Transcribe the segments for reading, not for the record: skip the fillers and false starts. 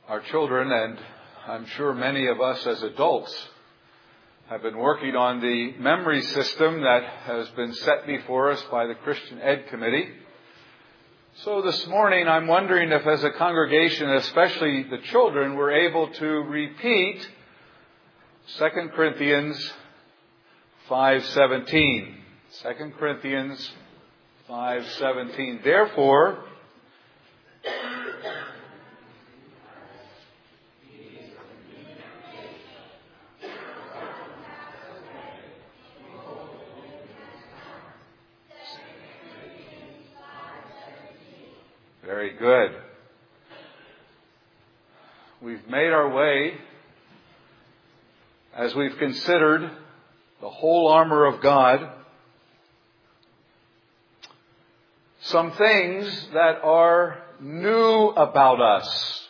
Our children, and I'm sure many of us as adults, have been working on the memory system that has been set before us by the Christian Ed Committee. So this morning I'm wondering if as a congregation, especially the children, we're able to repeat 2 Corinthians 5:17. 2 Corinthians 5:17. Therefore, very good. We've made our way, as we've considered the whole armor of God, some things that are new about us.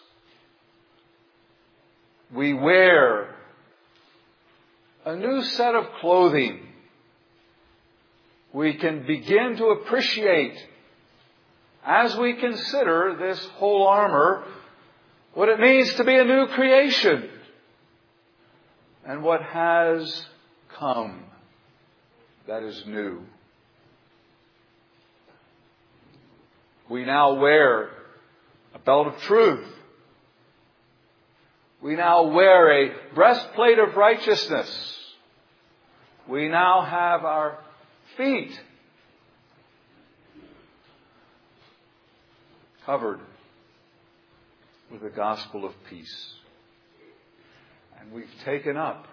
We wear a new set of clothing. We can begin to appreciate, as we consider this whole armor, what it means to be a new creation and what has come that is new. We now wear a belt of truth. We now wear a breastplate of righteousness. We now have our feet covered with the gospel of peace. And we've taken up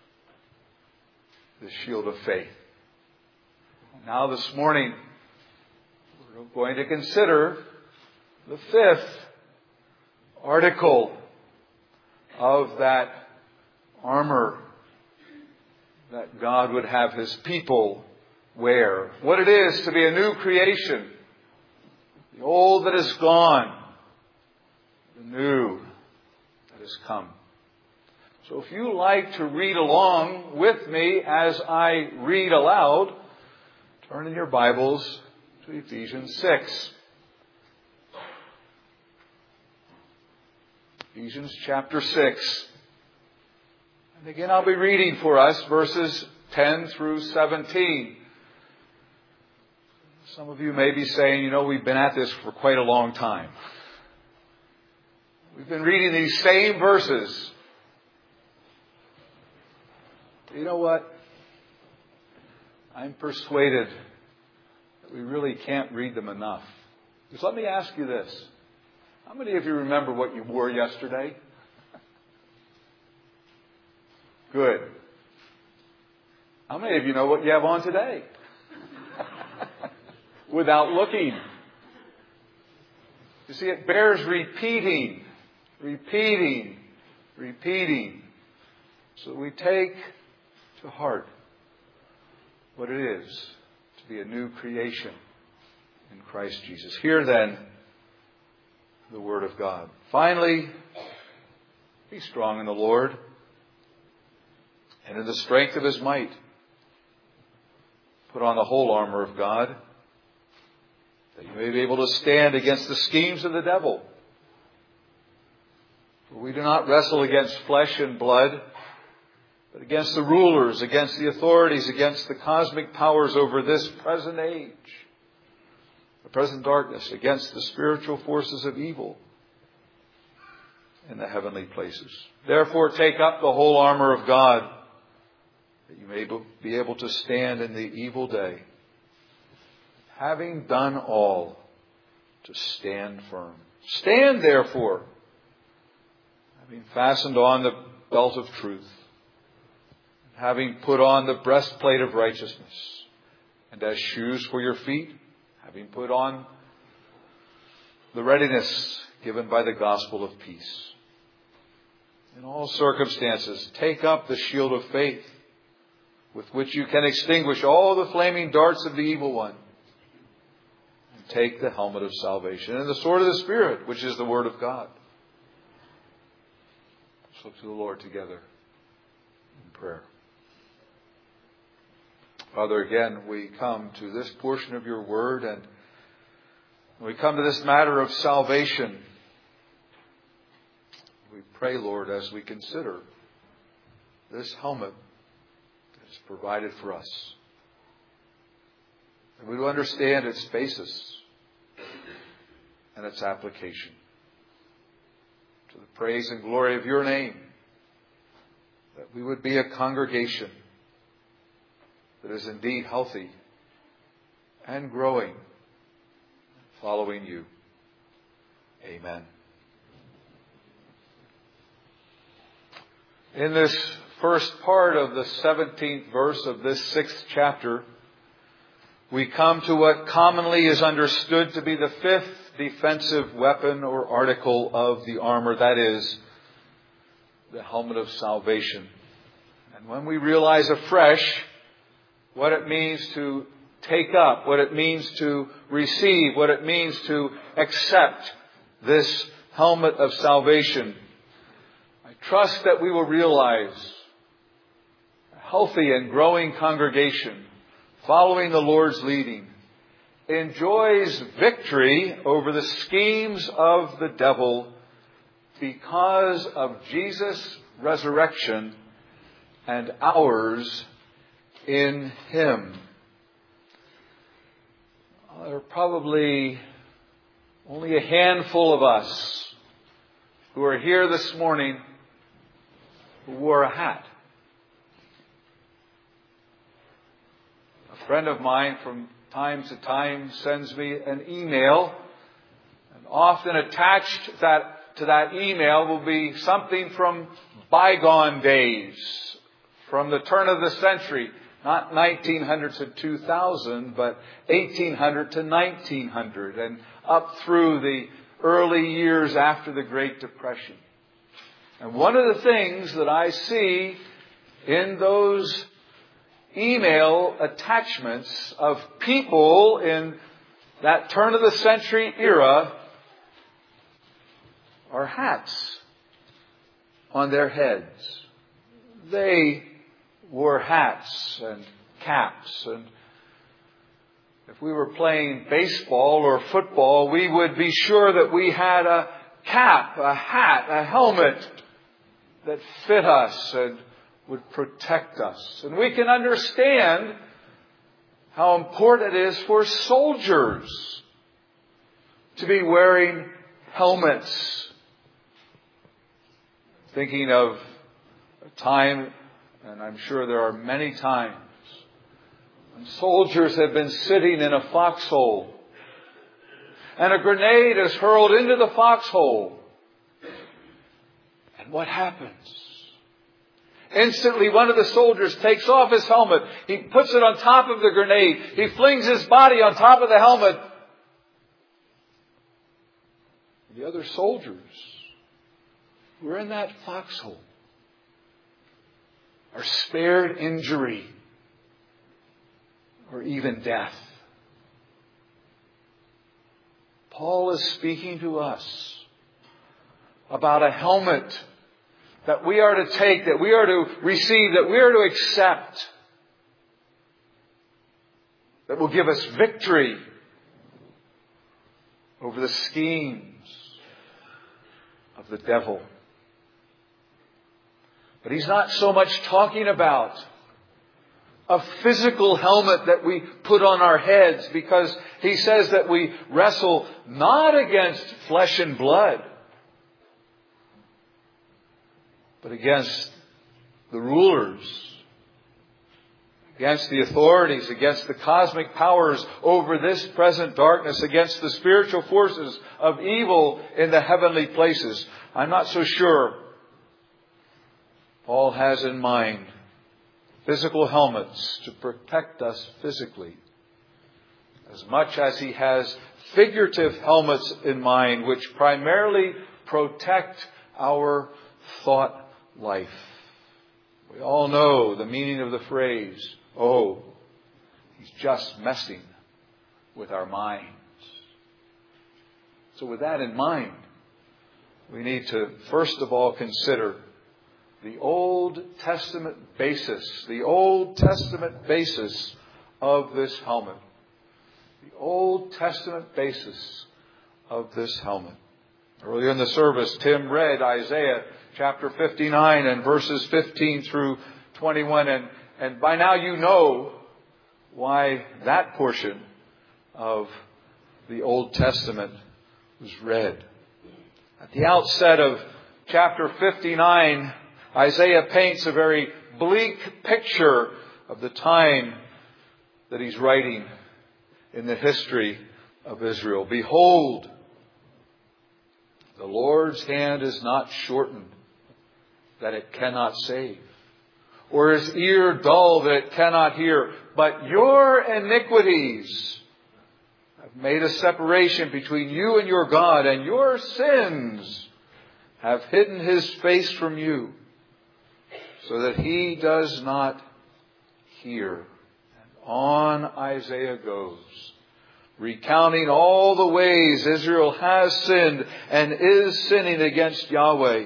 the shield of faith. Now this morning, we're going to consider the fifth article of that armor that God would have His people wear. What it is to be a new creation. The old that is gone, the new that has come. So if you like to read along with me as I read aloud, turn in your Bibles to Ephesians 6. Ephesians chapter 6. And again, I'll be reading for us verses 10 through 17. Some of you may be saying, we've been at this for quite a long time. We've been reading these same verses. You know what? I'm persuaded that we really can't read them enough. Just let me ask you this. How many of you remember what you wore yesterday? Good. How many of you know what you have on today? Without looking. You see, it bears repeating. So we take to heart what it is to be a new creation in Christ Jesus. Hear then the Word of God. Finally, be strong in the Lord and in the strength of His might. Put on the whole armor of God, that you may be able to stand against the schemes of the devil. For we do not wrestle against flesh and blood, but against the rulers, against the authorities, against the cosmic powers over this present age, the present darkness, against the spiritual forces of evil in the heavenly places. Therefore, take up the whole armor of God, that you may be able to stand in the evil day, having done all, to stand firm. Stand, therefore, having fastened on the belt of truth, having put on the breastplate of righteousness, and as shoes for your feet, having put on the readiness given by the gospel of peace. In all circumstances, take up the shield of faith, with which you can extinguish all the flaming darts of the evil one. And take the helmet of salvation and the sword of the Spirit, which is the Word of God. Let's look to the Lord together in prayer. Father, again, we come to this portion of your Word, and we come to this matter of salvation. We pray, Lord, as we consider this helmet that is provided for us, that we will understand its basis and its application. To the praise and glory of your name, that we would be a congregation that is indeed healthy and growing, following you. Amen. In this first part of the 17th verse of this 6th chapter, we come to what commonly is understood to be the 5th defensive weapon or article of the armor, that is, the helmet of salvation. And when we realize afresh what it means to take up, what it means to receive, what it means to accept this helmet of salvation, I trust that we will realize a healthy and growing congregation following the Lord's leading enjoys victory over the schemes of the devil because of Jesus' resurrection and ours in Him. There are probably only a handful of us who are here this morning who wore a hat. A friend of mine from time to time sends me an email, and often attached to that email will be something from bygone days, from the turn of the century, not 1900 to 2000, but 1800 to 1900, and up through the early years after the Great Depression. And one of the things that I see in those email attachments of people in that turn of the century era are hats on their heads. They wore hats and caps, and if we were playing baseball or football, we would be sure that we had a cap, a hat, a helmet that fit us and would protect us. And we can understand how important it is for soldiers to be wearing helmets. Thinking of a time, and I'm sure there are many times, when soldiers have been sitting in a foxhole and a grenade is hurled into the foxhole. And what happens? Instantly, one of the soldiers takes off his helmet. He puts it on top of the grenade. He flings his body on top of the helmet. The other soldiers who are in that foxhole are spared injury or even death. Paul is speaking to us about a helmet that we are to take, that we are to receive, that we are to accept, that will give us victory over the schemes of the devil. But he's not so much talking about a physical helmet that we put on our heads, because he says that we wrestle not against flesh and blood, but against the rulers, against the authorities, against the cosmic powers over this present darkness, against the spiritual forces of evil in the heavenly places. I'm not so sure Paul has in mind physical helmets to protect us physically, as much as he has figurative helmets in mind, which primarily protect our thought life. We all know the meaning of the phrase, "Oh, he's just messing with our minds." So with that in mind, we need to first of all consider the Old Testament basis, of this helmet. The Old Testament basis of this helmet. Earlier in the service, Tim read Isaiah chapter 59 and verses 15 through 21. And by now you know why that portion of the Old Testament was read. At the outset of chapter 59, Isaiah paints a very bleak picture of the time that he's writing in the history of Israel. Behold, the Lord's hand is not shortened, that it cannot save, or his ear dull, that it cannot hear. But your iniquities have made a separation between you and your God, and your sins have hidden his face from you, so that he does not hear. And on Isaiah goes, recounting all the ways Israel has sinned and is sinning against Yahweh.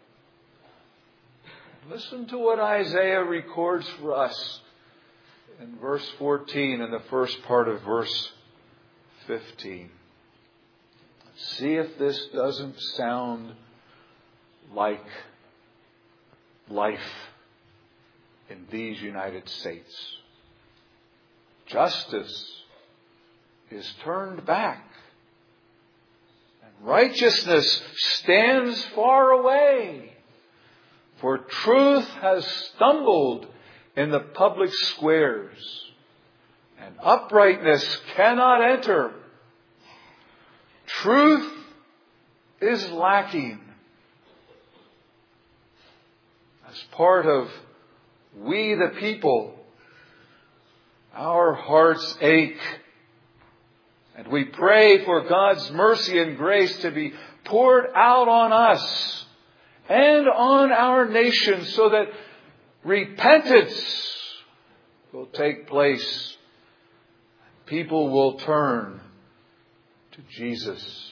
Listen to what Isaiah records for us in verse 14 and the first part of verse 15. See if this doesn't sound like life in these United States. Justice is turned back, and righteousness stands far away. For truth has stumbled in the public squares, and uprightness cannot enter. Truth is lacking. As part of we the people, our hearts ache. And we pray for God's mercy and grace to be poured out on us and on our nation, so that repentance will take place. People will turn to Jesus.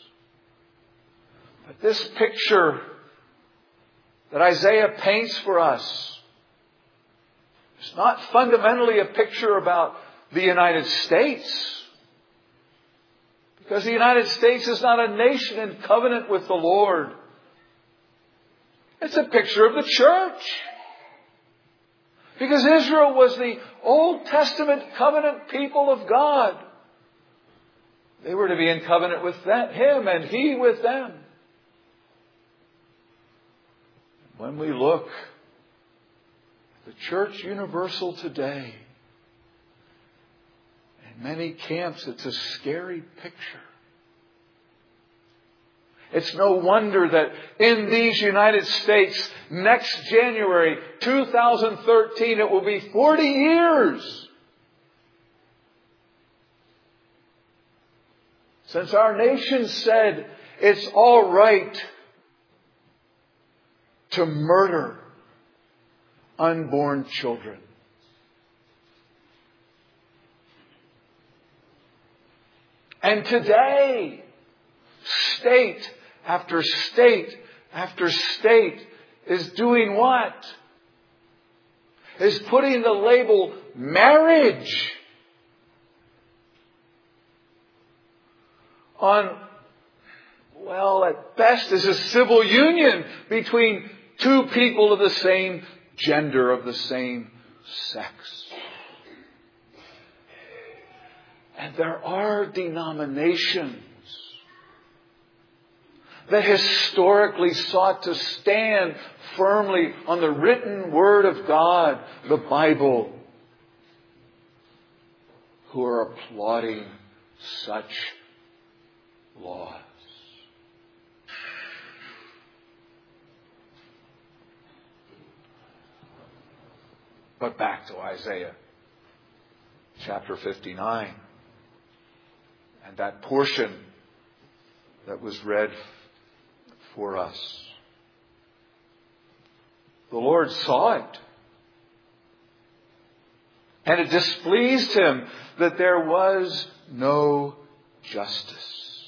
But this picture that Isaiah paints for us is not fundamentally a picture about the United States. Because the United States is not a nation in covenant with the Lord. It's a picture of the church. Because Israel was the Old Testament covenant people of God. They were to be in covenant with Him and He with them. When we look at the church universal today, in many camps, it's a scary picture. It's no wonder that in these United States, next January 2013, it will be 40 years since our nation said it's all right to murder unborn children. And today, state after state after state is doing what? Is putting the label marriage on, well, at best is a civil union between two people of the same gender, of the same sex. And there are denominations that historically sought to stand firmly on the written Word of God, the Bible, who are applauding such laws. But back to Isaiah chapter 59. And that portion that was read for us. The Lord saw it. And it displeased Him that there was no justice.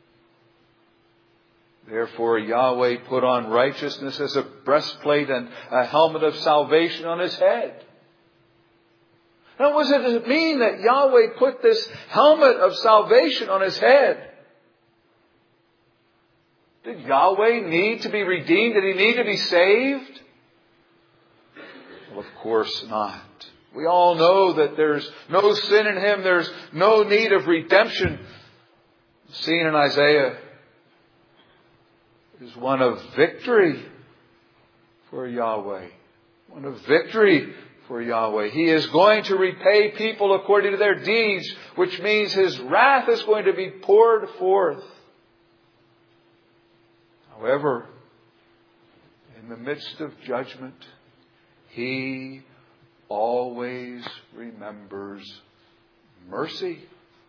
Therefore Yahweh put on righteousness as a breastplate and a helmet of salvation on His head. Now, what does it mean that Yahweh put this helmet of salvation on His head? Did Yahweh need to be redeemed? Did He need to be saved? Well, of course not. We all know that there's no sin in Him. There's no need of redemption. The scene in Isaiah is one of victory for Yahweh. One of victory for Yahweh. He is going to repay people according to their deeds, which means His wrath is going to be poured forth. However, in the midst of judgment, He always remembers mercy.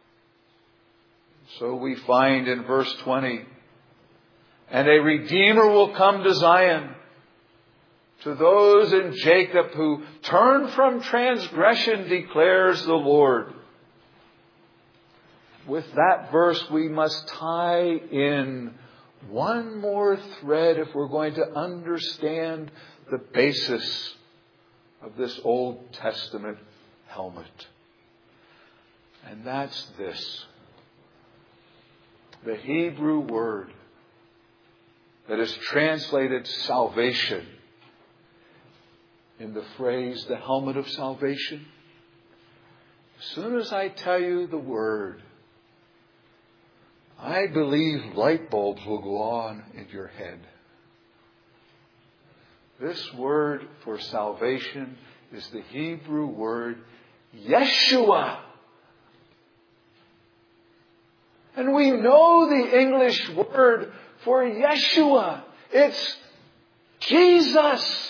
So we find in verse 20, and a Redeemer will come to Zion, to those in Jacob who turn from transgression, declares the Lord. With that verse, we must tie in one more thread if we're going to understand the basis of this Old Testament helmet. And that's this. The Hebrew word that is translated salvation in the phrase, the helmet of salvation. As soon as I tell you the word, I believe light bulbs will go on in your head. This word for salvation is the Hebrew word Yeshua. And we know the English word for Yeshua. It's Jesus.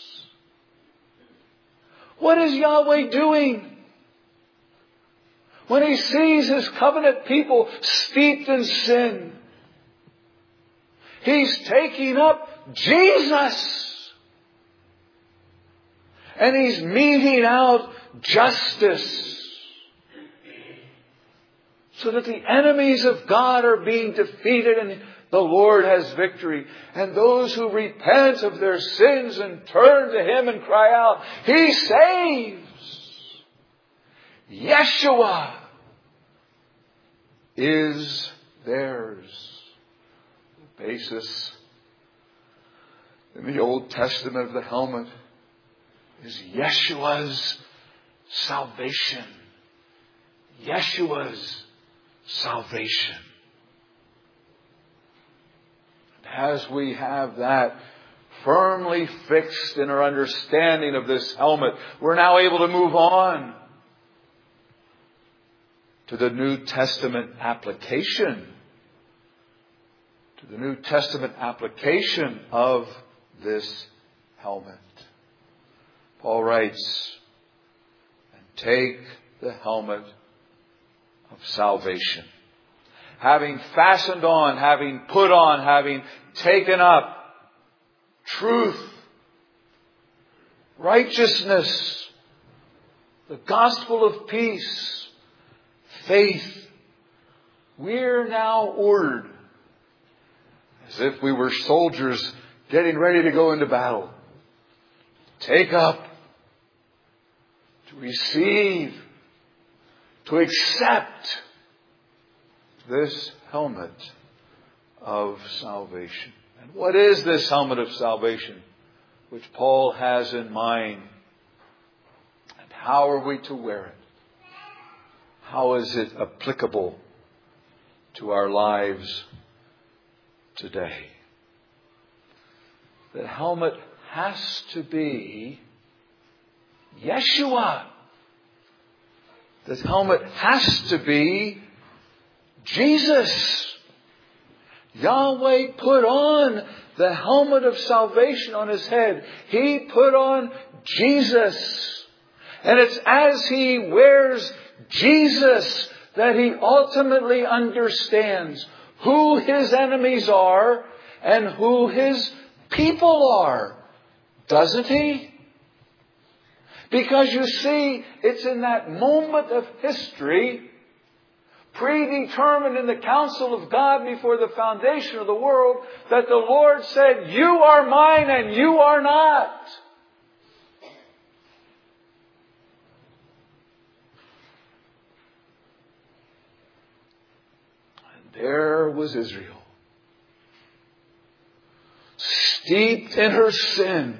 What is Yahweh doing? When He sees His covenant people steeped in sin, He's taking up Jesus. And He's meting out justice, so that the enemies of God are being defeated and the Lord has victory. And those who repent of their sins and turn to Him and cry out, He saves. Yeshua is theirs. The basis in the Old Testament of the helmet is Yeshua's salvation. Yeshua's salvation. As we have that firmly fixed in our understanding of this helmet, we're now able to move on to the New Testament application. To the New Testament application of this helmet. Paul writes, and take the helmet of salvation. Having fastened on, having put on, having taken up truth, righteousness, the gospel of peace, faith, we're now ordered, as if we were soldiers getting ready to go into battle, take up, to receive, to accept this helmet of salvation. And what is this helmet of salvation which Paul has in mind? And how are we to wear it? How is it applicable to our lives today? The helmet has to be Yeshua. The helmet has to be Jesus. Yahweh put on the helmet of salvation on His head. He put on Jesus. And it's as He wears Jesus that He ultimately understands who His enemies are and who His people are. Doesn't He? Because you see, it's in that moment of history, predetermined in the counsel of God before the foundation of the world, that the Lord said, you are mine and you are not. And there was Israel, steeped in her sin.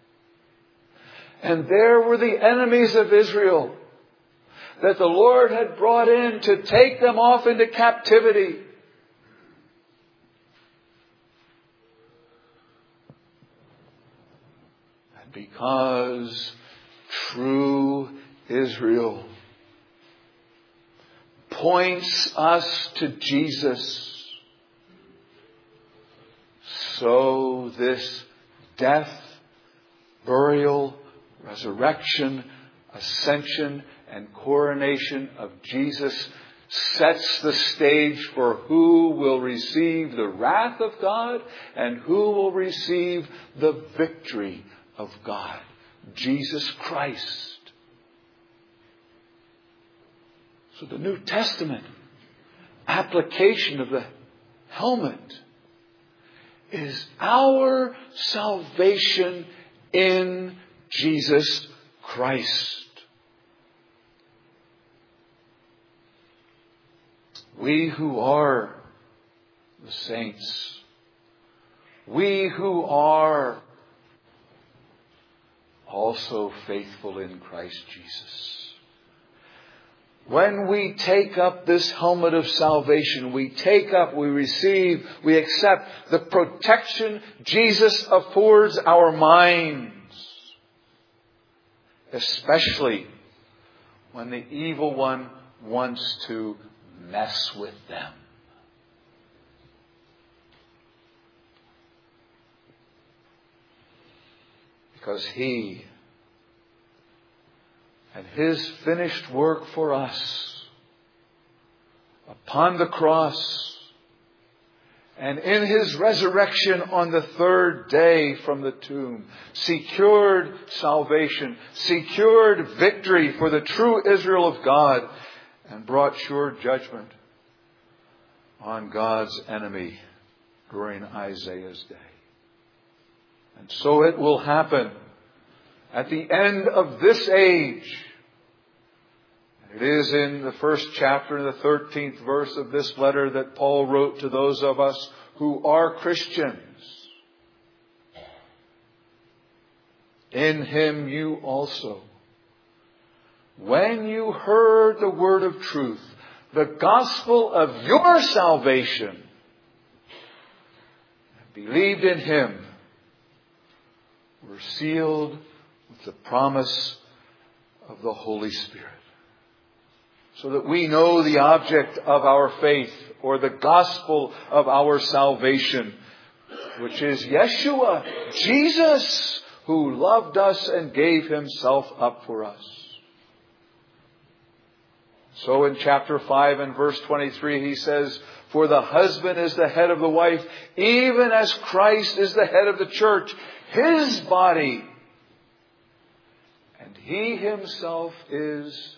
And there were the enemies of Israel that the Lord had brought in to take them off into captivity. And because true Israel points us to Jesus, so this death, burial, resurrection, ascension, and coronation of Jesus sets the stage for who will receive the wrath of God and who will receive the victory of God. Jesus Christ. So the New Testament application of the helmet is our salvation in Jesus Christ. We who are the saints, we who are also faithful in Christ Jesus, when we take up this helmet of salvation, we receive, we accept the protection Jesus affords our minds, especially when the evil one wants to mess with them. Because He and His finished work for us upon the cross and in His resurrection on the third day from the tomb secured salvation, secured victory for the true Israel of God, and brought sure judgment on God's enemy during Isaiah's day. And so it will happen at the end of this age. And it is in the first chapter, in the 13th verse of this letter, that Paul wrote to those of us who are Christians. In Him you also, when you heard the word of truth, the gospel of your salvation, and believed in Him, were sealed with the promise of the Holy Spirit. So that we know the object of our faith, or the gospel of our salvation, which is Yeshua, Jesus, who loved us and gave Himself up for us. So in chapter 5 and verse 23 he says, "For the husband is the head of the wife, even as Christ is the head of the church, His body. And He Himself is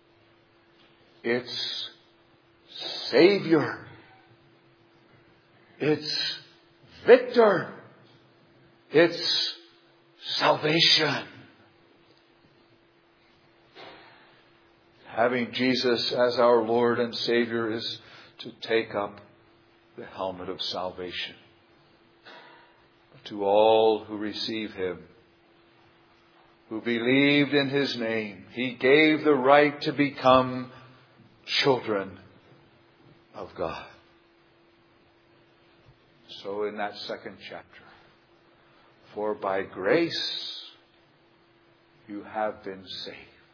its Savior, its victor, its salvation." Having Jesus as our Lord and Savior is to take up the helmet of salvation. To all who receive Him, who believed in His name, He gave the right to become children of God. So in that second chapter, for by grace you have been saved.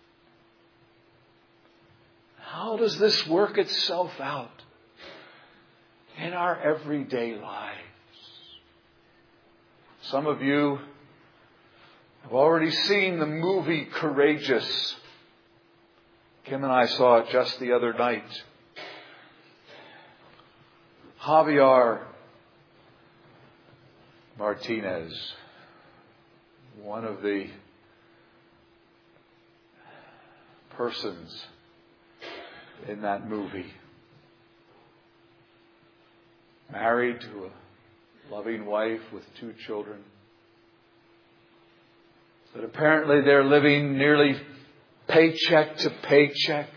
How does this work itself out in our everyday lives? Some of you have already seen the movie Courageous. Kim and I saw it just the other night. Javier Martinez, one of the persons in that movie, married to a loving wife with 2 children, but apparently they're living nearly paycheck to paycheck.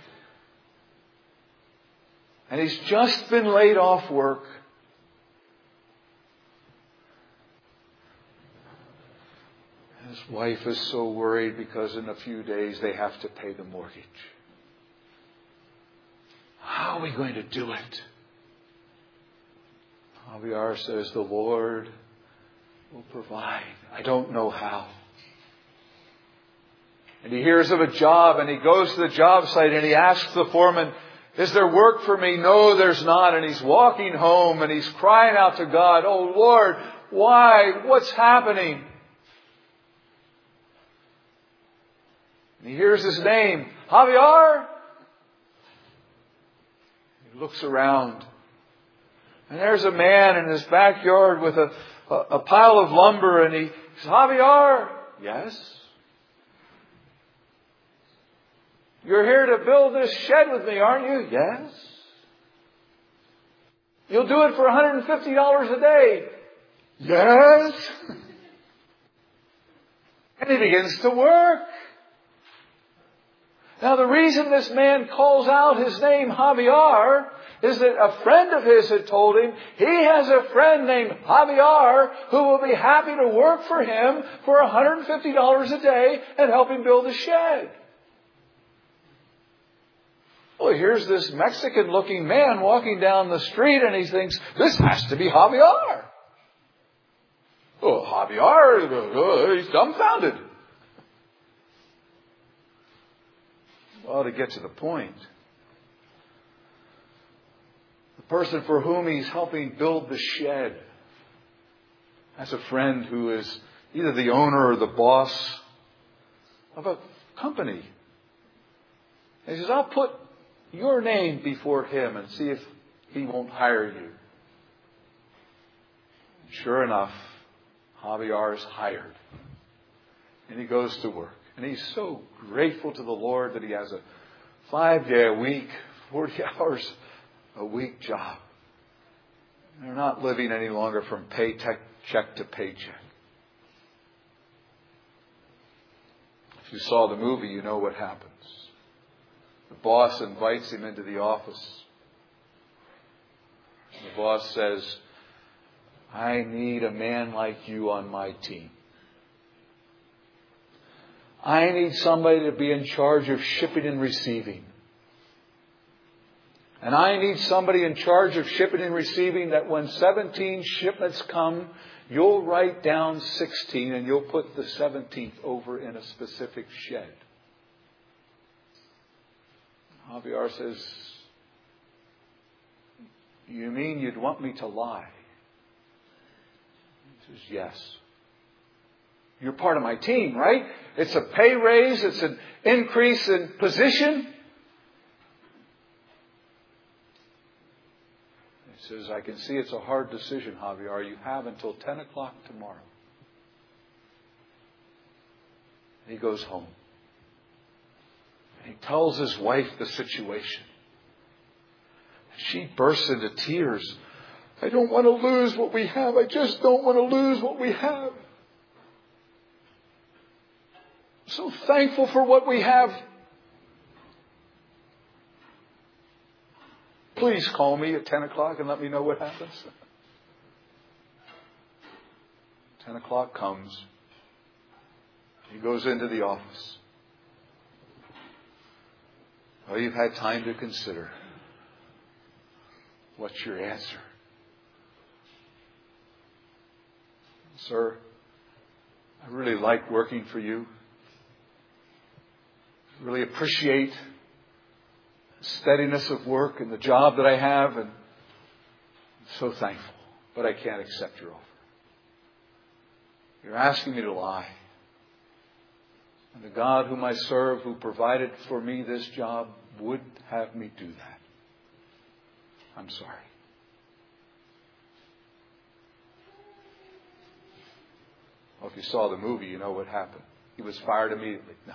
And he's just been laid off work. His wife is so worried because in a few days they have to pay the mortgage. How are we going to do it? Javier says, the Lord will provide. I don't know how. And he hears of a job and he goes to the job site and he asks the foreman, is there work for me? No, there's not. And he's walking home and he's crying out to God, oh Lord, why? What's happening? And he hears his name, Javier. He looks around. And there's a man in his backyard with a pile of lumber. And he says, Javier. Yes. You're here to build this shed with me, aren't you? Yes. You'll do it for $150 a day. Yes. And he begins to work. Now the reason this man calls out his name Javier is that a friend of his had told him he has a friend named Javier who will be happy to work for him for $150 a day and help him build a shed. Well, here's this Mexican-looking man walking down the street and he thinks, this has to be Javier. Oh, Javier, he's dumbfounded. Well, to get to the point, the person for whom he's helping build the shed has a friend who is either the owner or the boss of a company. And he says, I'll put your name before him and see if he won't hire you. Sure enough, Javier is hired. And he goes to work. And he's so grateful to the Lord that he has a 5-day-a-week, 40 hours a week job. They're not living any longer from paycheck to paycheck. If you saw the movie, you know what happens. The boss invites him into the office. The boss says, I need a man like you on my team. I need somebody to be in charge of shipping and receiving. And I need somebody in charge of shipping and receiving that when 17 shipments come, you'll write down 16 and you'll put the 17th over in a specific shed. Javier says, you mean you'd want me to lie? He says, yes. You're part of my team, right? It's a pay raise. It's an increase in position. He says, I can see it's a hard decision, Javier. You have until 10 o'clock tomorrow. And he goes home. He tells his wife the situation. She bursts into tears. I don't want to lose what we have. I just don't want to lose what we have. I'm so thankful for what we have. Please call me at 10 o'clock and let me know what happens. 10 o'clock comes. He goes into the office. Well, you've had time to consider. What's your answer? Sir, I really like working for you. I really appreciate the steadiness of work and the job that I have, and I'm so thankful. But I can't accept your offer. You're asking me to lie. And the God whom I serve, who provided for me this job, would have me do that. I'm sorry. Well, if you saw the movie, you know what happened. He was fired immediately. No.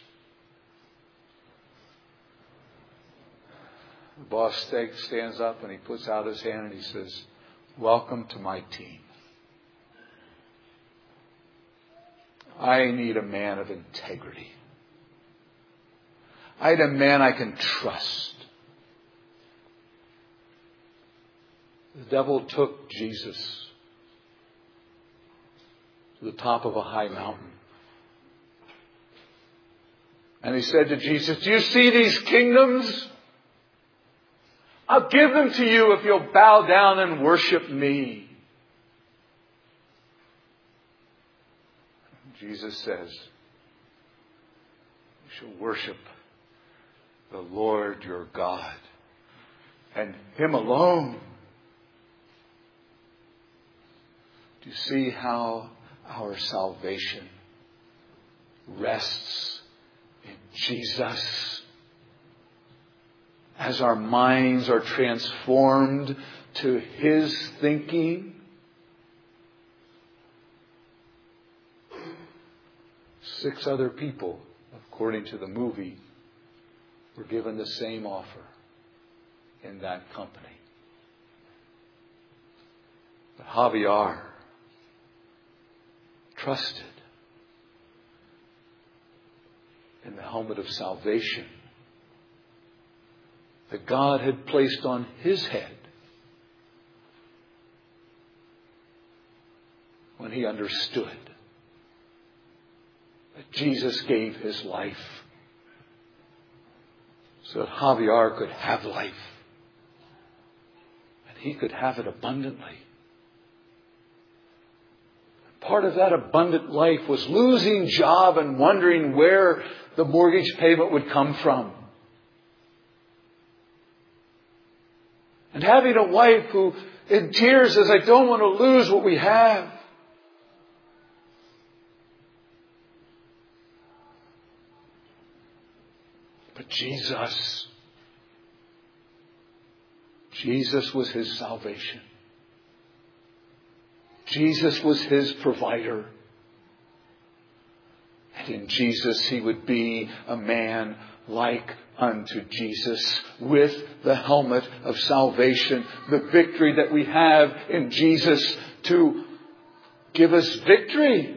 The boss stands up and he puts out his hand and he says, welcome to my team. I need a man of integrity. I need a man I can trust. The devil took Jesus to the top of a high mountain And he said to Jesus, do you see these kingdoms? I'll give them to you if you'll bow down and worship me. Jesus says, you shall worship the Lord your God and Him alone. Do you see how our salvation rests in Jesus? As our minds are transformed to His thinking, 6 other people, according to the movie, were given the same offer in that company. But Javier trusted in the helmet of salvation that God had placed on his head when he understood that Jesus gave his life so that Javier could have life and he could have it abundantly. Part of that abundant life was losing job and wondering where the mortgage payment would come from. And having a wife who in tears says, I don't want to lose what we have. But Jesus was his salvation. Jesus was his provider. And in Jesus he would be a man like unto Jesus with the helmet of salvation. The victory that we have in Jesus to give us victory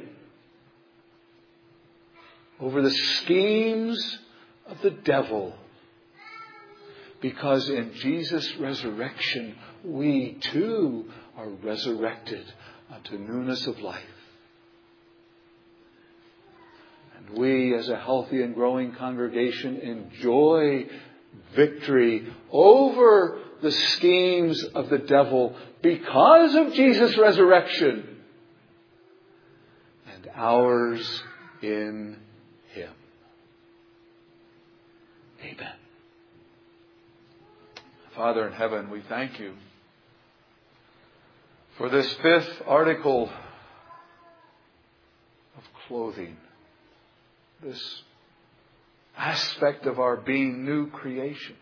over the schemes of the devil. Because in Jesus' resurrection, we too are resurrected unto newness of life. And we as a healthy and growing congregation enjoy victory over the schemes of the devil because of Jesus' resurrection and ours in Him. Amen. Father in heaven, we thank you for this 5th article of clothing. This aspect of our being new creations.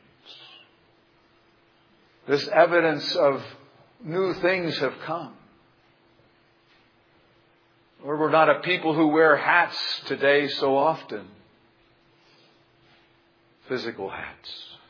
This evidence of new things have come. Lord, we're not a people who wear hats today so often. Physical hats.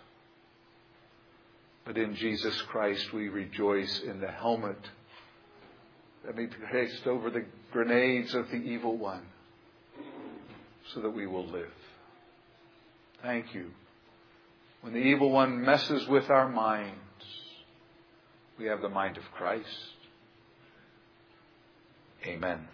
But in Jesus Christ we rejoice in the helmet that may be placed over the grenades of the evil one so that we will live. Thank you. When the evil one messes with our minds, we have the mind of Christ. Amen.